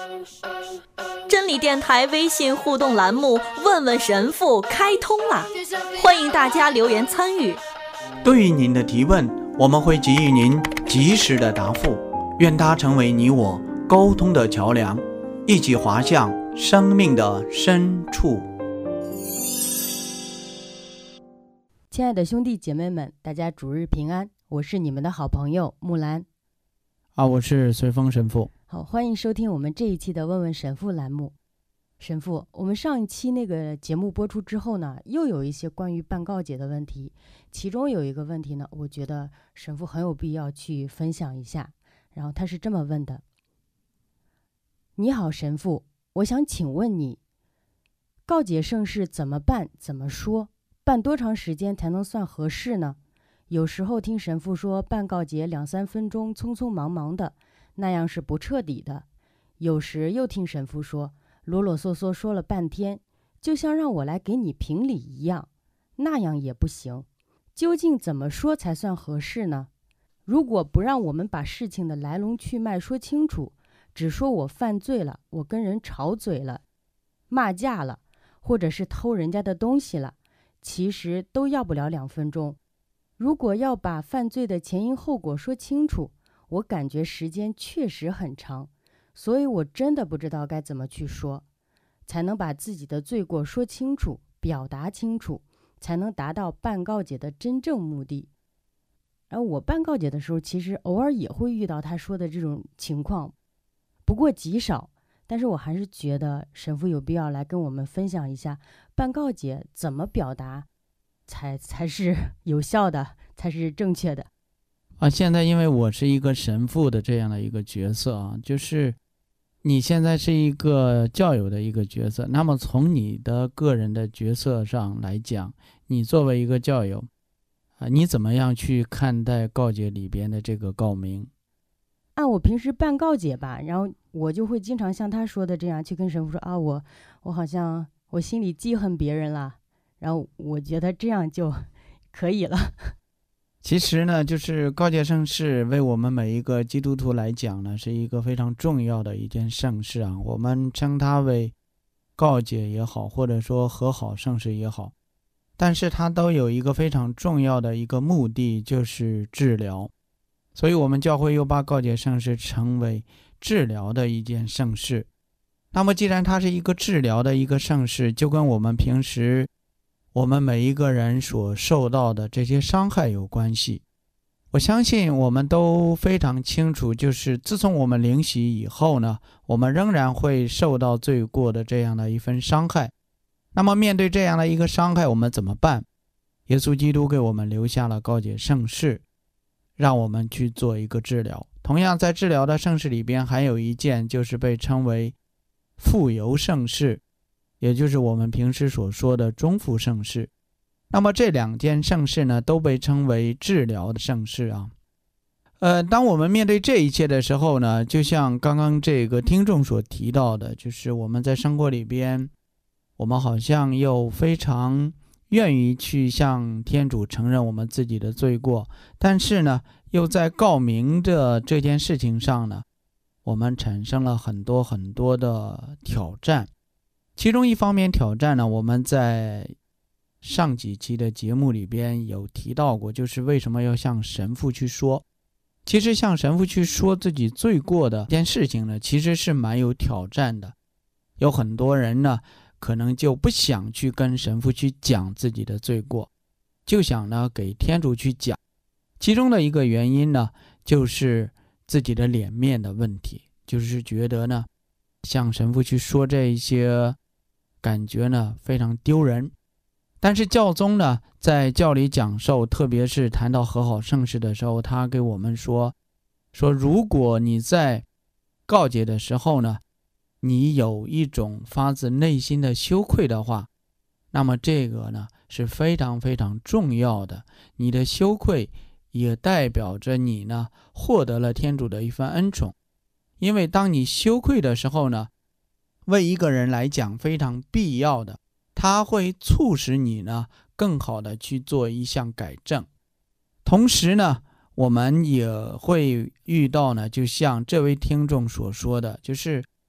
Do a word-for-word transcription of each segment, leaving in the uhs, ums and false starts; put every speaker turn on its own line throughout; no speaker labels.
真理电台微信互动栏目问问神父开通了，欢迎大家留言参与。
对于您的提问，我们会给予您及时的答复，愿它成为你我沟通的桥梁，一起滑向生命的深处。
亲爱的兄弟姐妹们，大家主日平安，我是你们的好朋友木兰
啊，我是随风神父。
好，欢迎收听我们这一期的问问神父栏目。神父，我们上一期那个节目播出之后呢，又有一些关于办告解的问题，其中有一个问题呢，我觉得神父很有必要去分享一下。然后他是这么问的：你好神父，我想请问你，告解圣事怎么办怎么说，办多长时间才能算合适呢？有时候听神父说办告解两三分钟匆匆忙忙的，那样是不彻底的。有时又听神父说啰啰嗦嗦说了半天，就像让我来给你评理一样，那样也不行。究竟怎么说才算合适呢？如果不让我们把事情的来龙去脉说清楚，只说我犯罪了，我跟人吵嘴了，骂架了，或者是偷人家的东西了，其实都要不了两分钟。如果要把犯罪的前因后果说清楚，我感觉时间确实很长，所以我真的不知道该怎么去说，才能把自己的罪过说清楚，表达清楚，才能达到办告解的真正目的。然后我办告解的时候，其实偶尔也会遇到他说的这种情况，不过极少。但是我还是觉得神父有必要来跟我们分享一下，办告解怎么表达才才是有效的，才是正确的。
啊，现在因为我是一个神父的这样的一个角色啊，就是你现在是一个教友的一个角色，那么从你的个人的角色上来讲，你作为一个教友啊，你怎么样去看待告解里边的这个告明？
按我平时办告解吧，然后我就会经常像他说的这样去跟神父说啊，我我好像我心里记恨别人了，然后我觉得这样就可以了。
其实呢，就是告解圣事为我们每一个基督徒来讲呢，是一个非常重要的一件圣事啊。我们称它为告解也好，或者说和好圣事也好，但是它都有一个非常重要的一个目的，就是治疗。所以我们教会又把告解圣事称为治疗的一件圣事。那么既然它是一个治疗的一个圣事，就跟我们平时我们每一个人所受到的这些伤害有关系。我相信我们都非常清楚，就是自从我们领洗以后呢，我们仍然会受到罪过的这样的一份伤害。那么面对这样的一个伤害，我们怎么办？耶稣基督给我们留下了告解圣事，让我们去做一个治疗。同样在治疗的圣事里边，还有一件就是被称为傅油圣事，也就是我们平时所说的中傅圣事。那么这两件圣事呢，都被称为治疗的圣事啊。呃，当我们面对这一切的时候呢，就像刚刚这个听众所提到的，就是我们在生活里边，我们好像又非常愿意去向天主承认我们自己的罪过，但是呢，又在告明的这件事情上呢，我们产生了很多很多的挑战。其中一方面挑战呢，我们在上几期的节目里边有提到过，就是为什么要向神父去说。其实向神父去说自己罪过的一件事情呢，其实是蛮有挑战的。有很多人呢，可能就不想去跟神父去讲自己的罪过，就想呢给天主去讲。其中的一个原因呢，就是自己的脸面的问题，就是觉得呢向神父去说这一些感觉呢非常丢人。但是教宗呢在教理讲授，特别是谈到和好圣事的时候，他给我们说说如果你在告解的时候呢，你有一种发自内心的羞愧的话，那么这个呢是非常非常重要的。你的羞愧也代表着你呢获得了天主的一份恩宠。因为当你羞愧的时候呢，为一个人来讲非常必要的，它会促使你呢更好的去做一项改正。同时呢，我们也会遇到呢，就像这位听众所说的，就是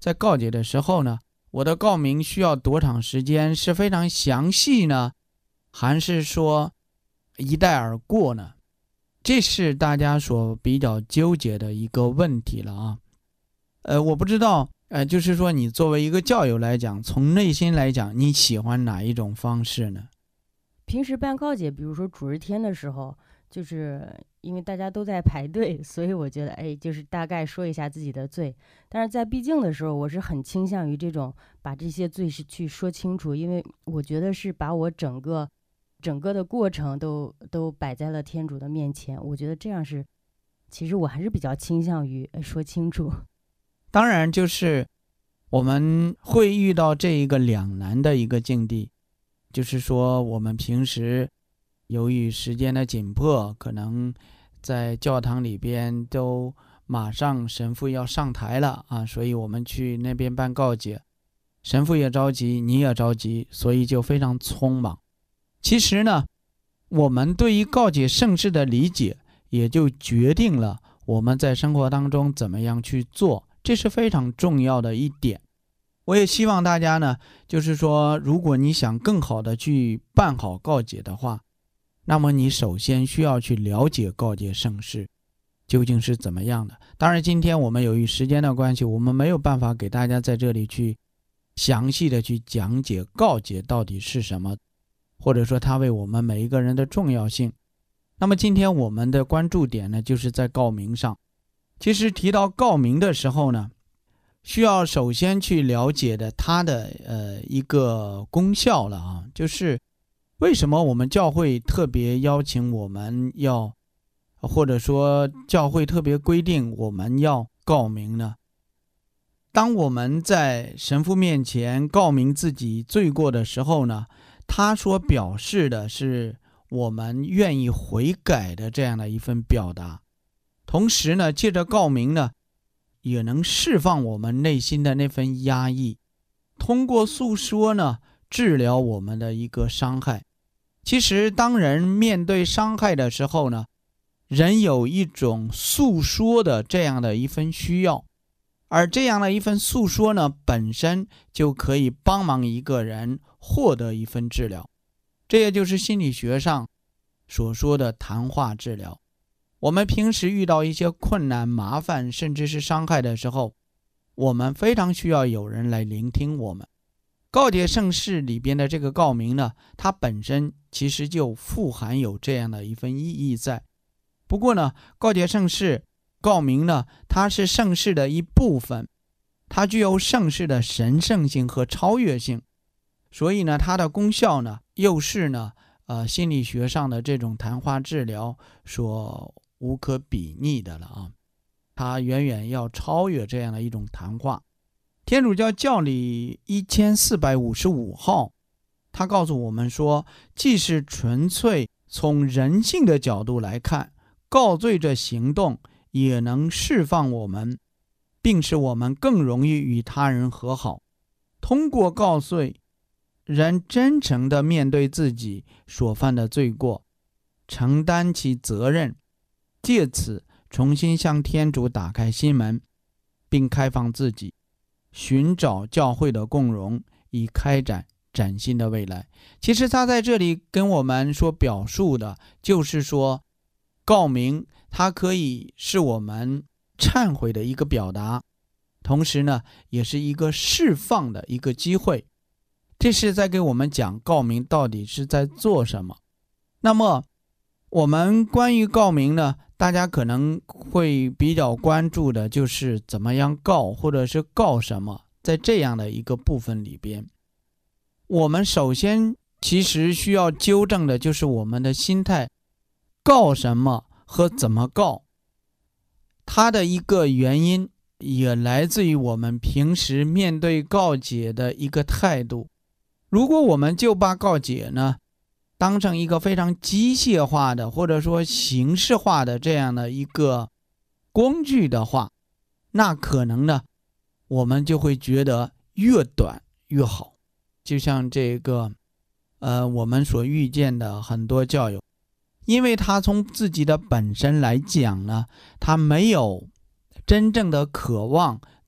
在告解的时候呢，我的告明需要多长时间？是非常详细呢，还是说一带而过呢？这是大家所比较纠结的一个问题了啊。呃，我不知道，呃，就是说你作为一个教友来讲，从内心来讲，你喜欢哪一种方式呢？
平时办告解，比如说主日天的时候，就是因为大家都在排队，所以我觉得，哎，就是大概说一下自己的罪。但是在闭境的时候，我是很倾向于这种把这些罪是去说清楚，因为我觉得是把我整个整个的过程都都摆在了天主的面前。我觉得这样是，其实我还是比较倾向于说清楚。
当然，就是我们会遇到这一个两难的一个境地，就是说我们平时由于时间的紧迫，可能在教堂里边都马上神父要上台了啊，所以我们去那边办告解，神父也着急，你也着急，所以就非常匆忙。其实呢，我们对于告解圣事的理解，也就决定了我们在生活当中怎么样去做，这是非常重要的一点。我也希望大家呢，就是说，如果你想更好的去办好告解的话，那么你首先需要去了解告解圣事究竟是怎么样的。当然今天我们由于时间的关系，我们没有办法给大家在这里去详细的去讲解告解到底是什么，或者说它为我们每一个人的重要性。那么今天我们的关注点呢，就是在告明上。其实提到告明的时候呢，需要首先去了解的它的呃一个功效了啊，就是为什么我们教会特别邀请我们要，或者说教会特别规定我们要告明呢？当我们在神父面前告明自己罪过的时候呢，他所表示的是我们愿意悔改的这样的一份表达。同时呢，借着告明呢，也能释放我们内心的那份压抑，通过诉说呢，治疗我们的一个伤害。其实当人面对伤害的时候呢，人有一种诉说的这样的一份需要，而这样的一份诉说呢，本身就可以帮忙一个人获得一份治疗。这也就是心理学上所说的谈话治疗。我们平时遇到一些困难、麻烦，甚至是伤害的时候，我们非常需要有人来聆听我们。告解圣事里边的这个告明呢，它本身其实就富含有这样的一份意义在。不过呢，告解圣事告明呢，它是圣事的一部分，它具有圣事的神圣性和超越性，所以呢，它的功效呢，又是呢，呃，心理学上的这种谈话治疗所无可比拟的了啊，它远远要超越这样的一种谈话。天主教教理一千四百五十五号，他告诉我们说，既是纯粹从人性的角度来看，告罪这行动也能释放我们，并使我们更容易与他人和好。通过告罪，人真诚地面对自己所犯的罪过，承担其责任，借此重新向天主打开心门，并开放自己，寻找教会的共荣，以开展崭新的未来。其实他在这里跟我们所表述的就是说，告明它可以是我们忏悔的一个表达，同时呢，也是一个释放的一个机会。这是在给我们讲告明到底是在做什么。那么我们关于告明呢，大家可能会比较关注的就是怎么样告，或者是告什么。在这样的一个部分里边，我们首先其实需要纠正的就是我们的心态，告什么和怎么告，它的一个原因也来自于我们平时面对告解的一个态度。如果我们就把告解呢当成一个非常机械化的，或者说形式化的这样的一个工具的话，那可能呢我们就会觉得越短越好。就像这个呃，我们所遇见的很多教友，因为他从自己的本身来讲呢，他没有真正的渴望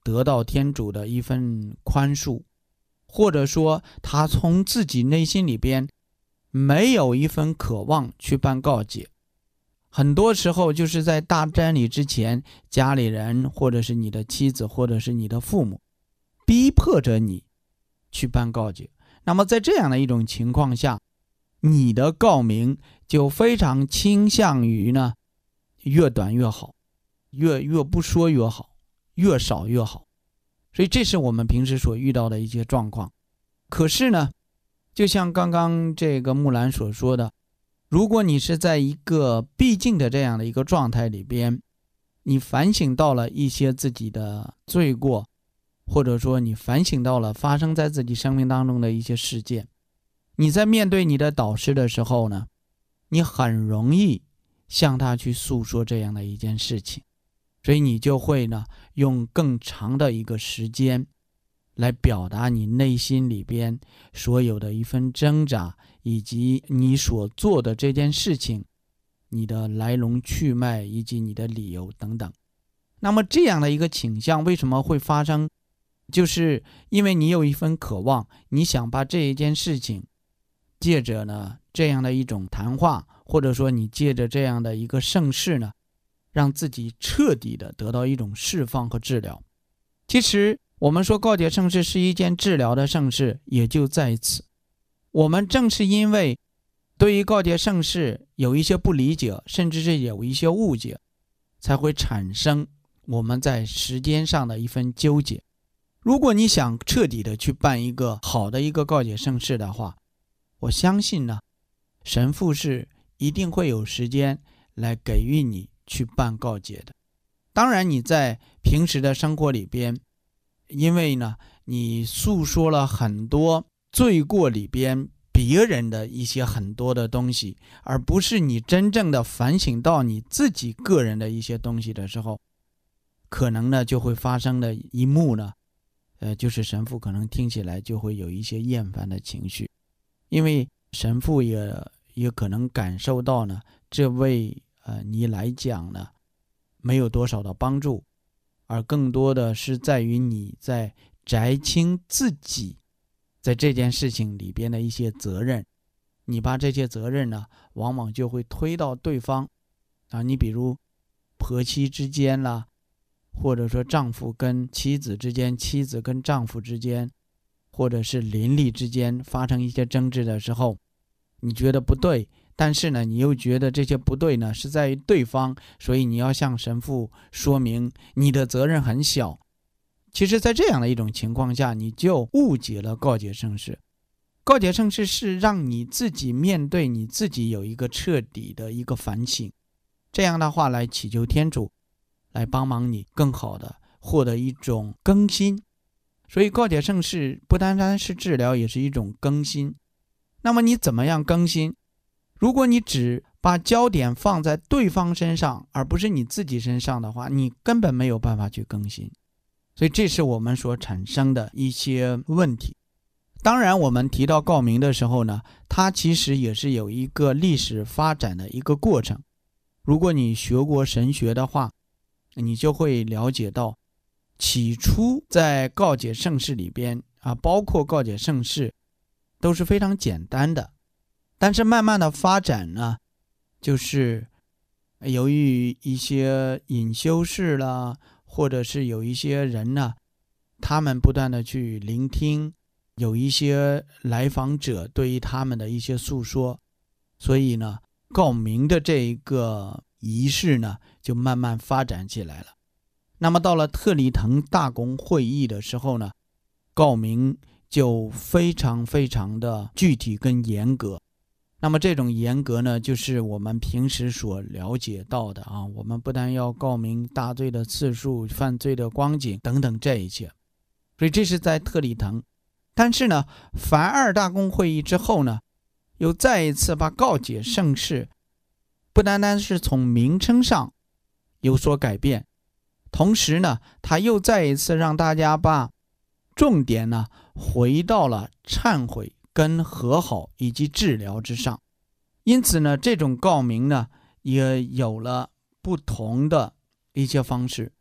得到天主的一份宽恕，或者说他从自己内心里边没有一份渴望去办告解。很多时候就是在大瞻礼之前，家里人或者是你的妻子或者是你的父母逼迫着你去办告解。那么在这样的一种情况下，你的告明就非常倾向于呢越短越好，越越不说越好，越少越好。所以这是我们平时所遇到的一些状况。可是呢，就像刚刚这个木兰所说的，如果你是在一个闭境的这样的一个状态里边，你反省到了一些自己的罪过，或者说你反省到了发生在自己生命当中的一些事件，你在面对你的导师的时候呢，你很容易向他去诉说这样的一件事情，所以你就会呢用更长的一个时间来表达你内心里边所有的一份挣扎，以及你所做的这件事情，你的来龙去脉以及你的理由等等。那么这样的一个倾向为什么会发生？就是因为你有一份渴望，你想把这一件事情借着呢这样的一种谈话，或者说你借着这样的一个圣事呢，让自己彻底的得到一种释放和治疗。其实我们说告解圣事是一件治疗的圣事，也就在此。我们正是因为对于告解圣事有一些不理解，甚至是有一些误解，才会产生我们在时间上的一份纠结。如果你想彻底的去办一个好的一个告解圣事的话，我相信呢，神父是一定会有时间来给予你去办告解的。当然你在平时的生活里边，因为呢你诉说了很多罪过里边别人的一些很多的东西，而不是你真正的反省到你自己个人的一些东西的时候，可能呢就会发生的一幕呢呃，就是神父可能听起来就会有一些厌烦的情绪，因为神父也也可能感受到呢，这位呃你来讲呢没有多少的帮助，而更多的是在于你在摘清自己在这件事情里边的一些责任，你把这些责任呢往往就会推到对方啊，你比如婆媳之间啦，或者说丈夫跟妻子之间，妻子跟丈夫之间，或者是邻里之间发生一些争执的时候，你觉得不对，但是呢你又觉得这些不对呢是在于对方，所以你要向神父说明你的责任很小。其实在这样的一种情况下，你就误解了告解圣事。告解圣事是让你自己面对你自己有一个彻底的一个反省，这样的话来祈求天主来帮忙你更好的获得一种更新。所以告解圣事不单单是治疗，也是一种更新。那么你怎么样更新？如果你只把焦点放在对方身上，而不是你自己身上的话，你根本没有办法去更新。所以这是我们所产生的一些问题。当然我们提到告明的时候呢，它其实也是有一个历史发展的一个过程。如果你学过神学的话，你就会了解到，起初在告解圣事里边啊，包括告解圣事都是非常简单的，但是慢慢的发展呢，就是由于一些隐修士啦，或者是有一些人呢，他们不断的去聆听，有一些来访者对于他们的一些诉说，所以呢告明的这一个仪式呢就慢慢发展起来了。那么到了特里滕大公会议的时候呢，告明就非常非常的具体跟严格。那么这种严格呢，就是我们平时所了解到的啊，我们不但要告明大罪的次数、犯罪的光景等等这一切。所以这是在特里滕。但是呢，凡二大公会议之后呢，又再一次把告解圣事不单单是从名称上有所改变，同时呢，他又再一次让大家把重点呢回到了忏悔跟和好以及治疗之上。因此呢，这种告明呢也有了不同的一些方式。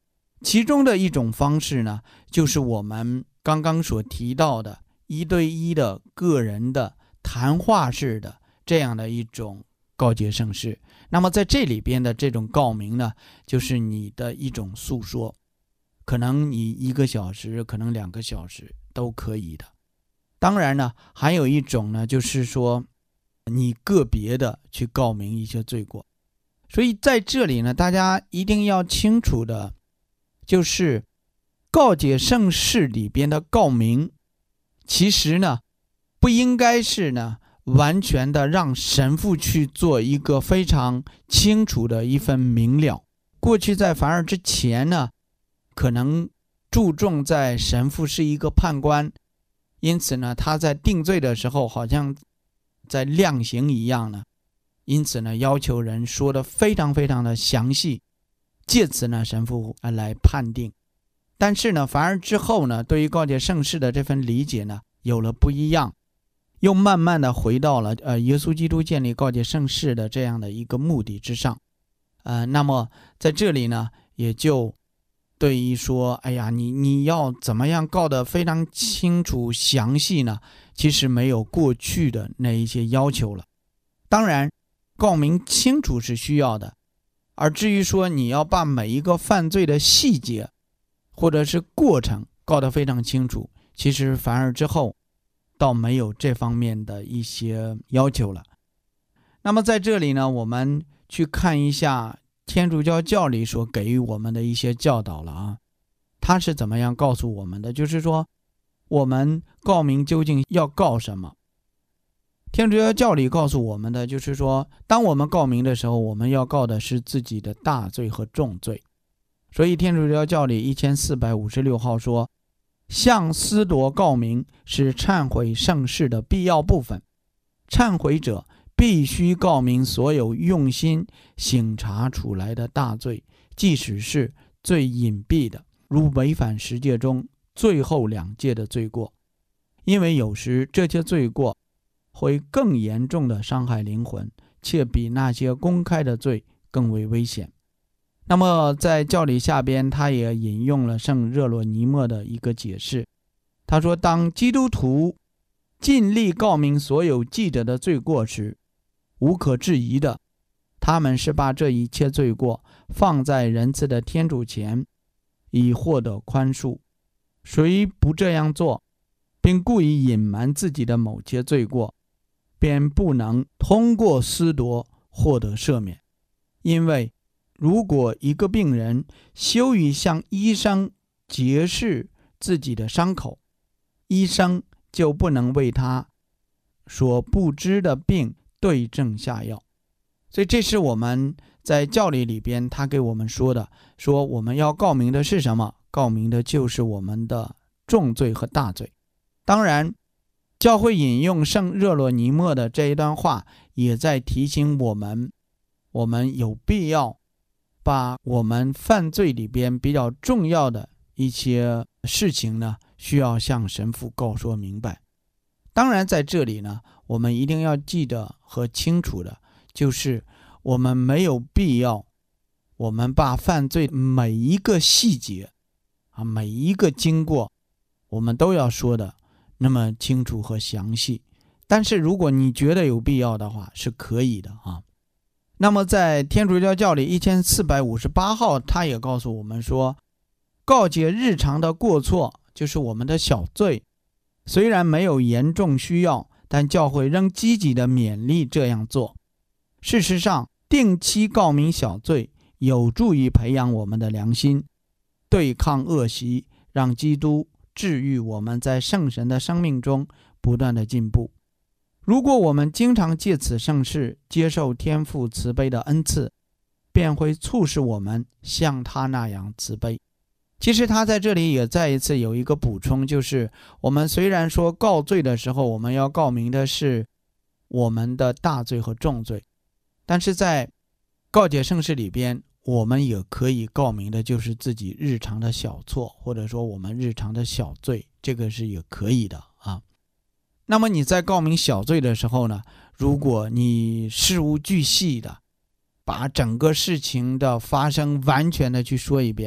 其中的一种方式呢，就是我们刚刚所提到的一对一的个人的谈话式的这样的一种告诫圣事。那么在这里边的这种告明呢，就是你的一种诉说，可能你一个小时，可能两个小时都可以的。当然呢，还有一种呢，就是说你个别的去告明一些罪过。所以在这里呢，大家一定要清楚的就是告解圣事里边的告明，其实呢不应该是呢完全的让神父去做一个非常清楚的一份明了。过去在梵二之前呢，可能注重在神父是一个判官，因此呢他在定罪的时候好像在量刑一样呢，因此呢要求人说的非常非常的详细，借此呢神父来判定。但是呢梵二之后呢，对于告解圣事的这份理解呢有了不一样，又慢慢的回到了呃耶稣基督建立告解圣事的这样的一个目的之上。呃，那么在这里呢，也就对于说，哎呀，你你要怎么样告得非常清楚详细呢？其实没有过去的那一些要求了。当然，告明清楚是需要的，而至于说你要把每一个犯罪的细节或者是过程告得非常清楚，其实梵二之后倒没有这方面的一些要求了。那么在这里呢，我们去看一下天主教教理所给予我们的一些教导了啊。他是怎么样告诉我们的？就是说我们告明究竟要告什么？天主教教理告诉我们的就是说，当我们告明的时候，我们要告的是自己的大罪和重罪。所以天主教教理一千四百五十六号说，向司铎告明是忏悔圣事的必要部分，忏悔者必须告明所有用心省察出来的大罪，即使是最隐蔽的，如违反十诫中最后两诫的罪过，因为有时这些罪过会更严重的伤害灵魂，且比那些公开的罪更为危险。那么在教理下边，他也引用了圣热罗尼莫的一个解释，他说，当基督徒尽力告明所有记者的罪过时，无可置疑的，他们是把这一切罪过放在仁慈的天主前，以获得宽恕。谁不这样做，并故意隐瞒自己的某些罪过，便不能通过司铎获得赦免。因为如果一个病人羞于向医生揭示自己的伤口，医生就不能为他所不知的病对症下药。所以这是我们在教理里边他给我们说的，说我们要告明的是什么？告明的就是我们的重罪和大罪。当然教会引用圣热罗尼莫的这一段话，也在提醒我们，我们有必要把我们犯罪里边比较重要的一些事情呢，需要向神父告说明白。当然在这里呢，我们一定要记得和清楚的就是我们没有必要我们把犯罪每一个细节啊，每一个经过我们都要说的那么清楚和详细。但是如果你觉得有必要的话，是可以的啊。那么在天主教教理一千四百五十八号，他也告诉我们说，告解日常的过错，就是我们的小罪，虽然没有严重需要，但教会仍积极的勉励这样做。事实上，定期告明小罪有助于培养我们的良心，对抗恶习，让基督治愈我们在圣神的生命中不断的进步。如果我们经常借此圣事接受天父慈悲的恩赐，便会促使我们像他那样慈悲。其实他在这里也再一次有一个补充，就是我们虽然说告罪的时候我们要告明的是我们的大罪和重罪，但是在告解圣事里边，我们也可以告明的就是自己日常的小错，或者说我们日常的小罪，这个是也可以的啊。那么你在告明小罪的时候呢，如果你事无巨细的把整个事情的发生完全的去说一遍，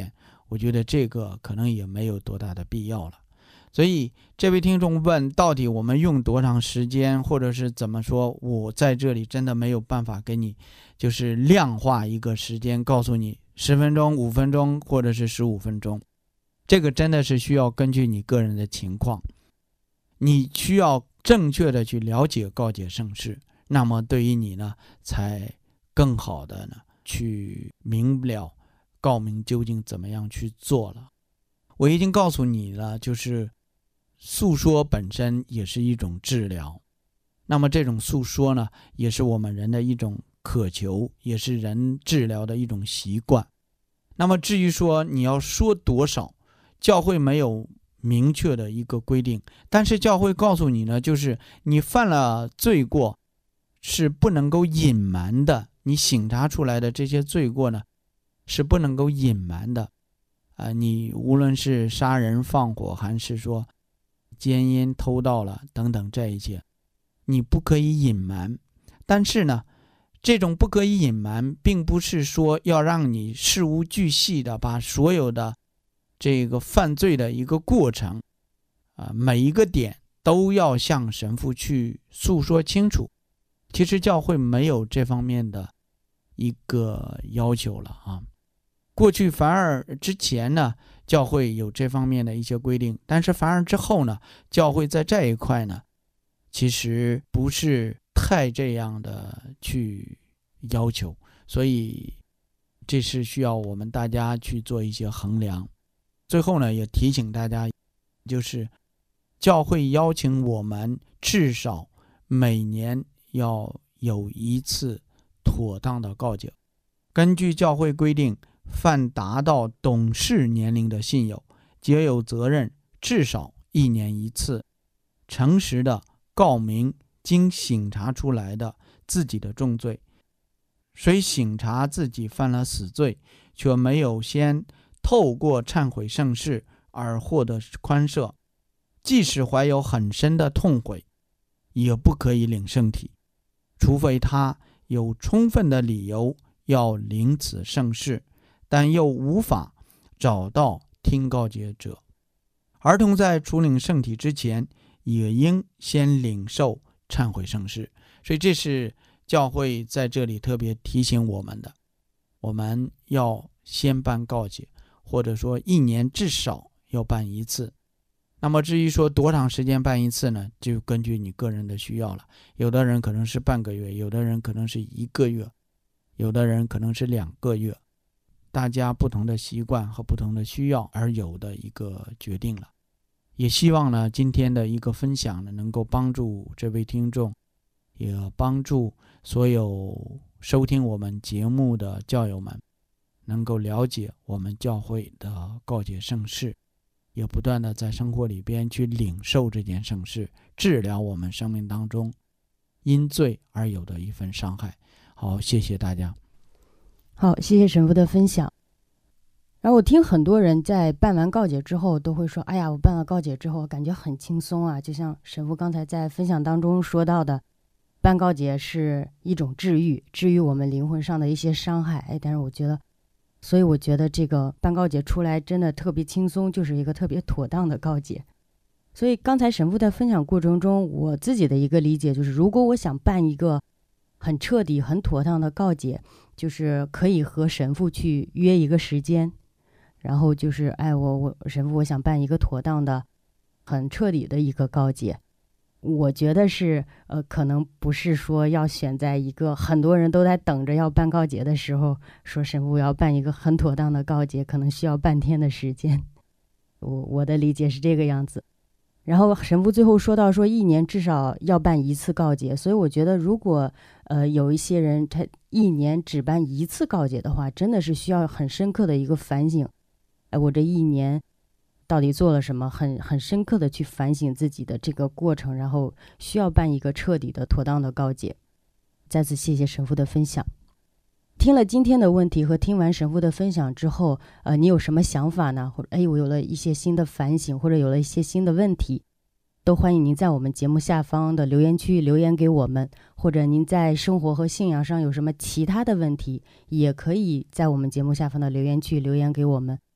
我觉得这个可能也没有多大的必要了。所以这位听众问，到底我们用多长时间，或者是怎么说，我在这里真的没有办法给你就是量化一个时间，告诉你十分钟、五分钟或者是十五分钟，这个真的是需要根据你个人的情况，你需要正确的去了解告解圣事，那么对于你呢才更好的呢去明了告明究竟怎么样去做了。我已经告诉你了，就是诉说本身也是一种治疗，那么这种诉说呢也是我们人的一种渴求，也是人治疗的一种习惯。那么至于说你要说多少，教会没有明确的一个规定，但是教会告诉你呢，就是你犯了罪过是不能够隐瞒的，你省察出来的这些罪过呢是不能够隐瞒的、呃、你无论是杀人放火，还是说奸淫偷盗了等等，这一切你不可以隐瞒。但是呢这种不可以隐瞒并不是说要让你事无巨细的把所有的这个犯罪的一个过程、呃、每一个点都要向神父去诉说清楚。其实教会没有这方面的一个要求了啊。过去反而之前呢教会有这方面的一些规定，但是反而之后呢教会在这一块呢其实不是太这样的去要求，所以这是需要我们大家去做一些衡量。最后呢也提醒大家，就是教会邀请我们至少每年要有一次妥当的告解。根据教会规定，凡达到懂事年龄的信友皆有责任至少一年一次诚实的告明经省察出来的自己的重罪。虽省察自己犯了死罪，却没有先透过忏悔圣事而获得宽赦，即使怀有很深的痛悔，也不可以领圣体，除非他有充分的理由要领此圣事，但又无法找到听告解者。儿童在初领圣体之前也应先领受忏悔圣事。所以这是教会在这里特别提醒我们的，我们要先办告解，或者说一年至少要办一次。那么至于说多长时间办一次呢，就根据你个人的需要了。有的人可能是半个月，有的人可能是一个月，有的人可能是两个月，大家不同的习惯和不同的需要而有的一个决定了。也希望呢今天的一个分享呢能够帮助这位听众，也帮助所有收听我们节目的教友们能够了解我们教会的告解圣事，也不断的在生活里边去领受这件圣事，治疗我们生命当中因罪而有的一份伤害。好，谢谢大家。
好，谢谢神父的分享。然后我听很多人在办完告解之后都会说，哎呀，我办了告解之后感觉很轻松啊，就像神父刚才在分享当中说到的，办告解是一种治愈，治愈我们灵魂上的一些伤害。哎，但是我觉得，所以我觉得这个办告解出来真的特别轻松，就是一个特别妥当的告解。所以刚才神父在分享过程中，我自己的一个理解就是，如果我想办一个很彻底很妥当的告解，就是可以和神父去约一个时间，然后就是哎我我神父我想办一个妥当的很彻底的一个告解。我觉得是呃可能不是说要选在一个很多人都在等着要办告解的时候说神父要办一个很妥当的告解，可能需要半天的时间。我我的理解是这个样子。然后神父最后说到说一年至少要办一次告解，所以我觉得如果呃有一些人他一年只办一次告解的话，真的是需要很深刻的一个反省。哎，我这一年到底做了什么，很很深刻的去反省自己的这个过程，然后需要办一个彻底的妥当的告解。再次谢谢神父的分享。听了今天的问题和听完神父的分享之后，呃，你有什么想法呢？或者哎，我有了一些新的反省，或者有了一些新的问题，都欢迎您在我们节目下方的留言区留言给我们，或者您在生活和信仰上有什么其他的问题，也可以在我们节目下方的留言区留言给我们。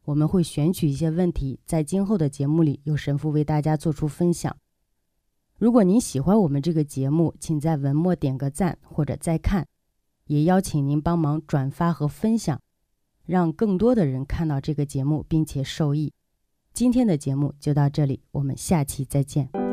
我们会选取一些问题，在今后的节目里由神父为大家做出分享。如果您喜欢我们这个节目，请在文末点个赞或者再看，也邀请您帮忙转发和分享，让更多的人看到这个节目并且受益。今天的节目就到这里，我们下期再见。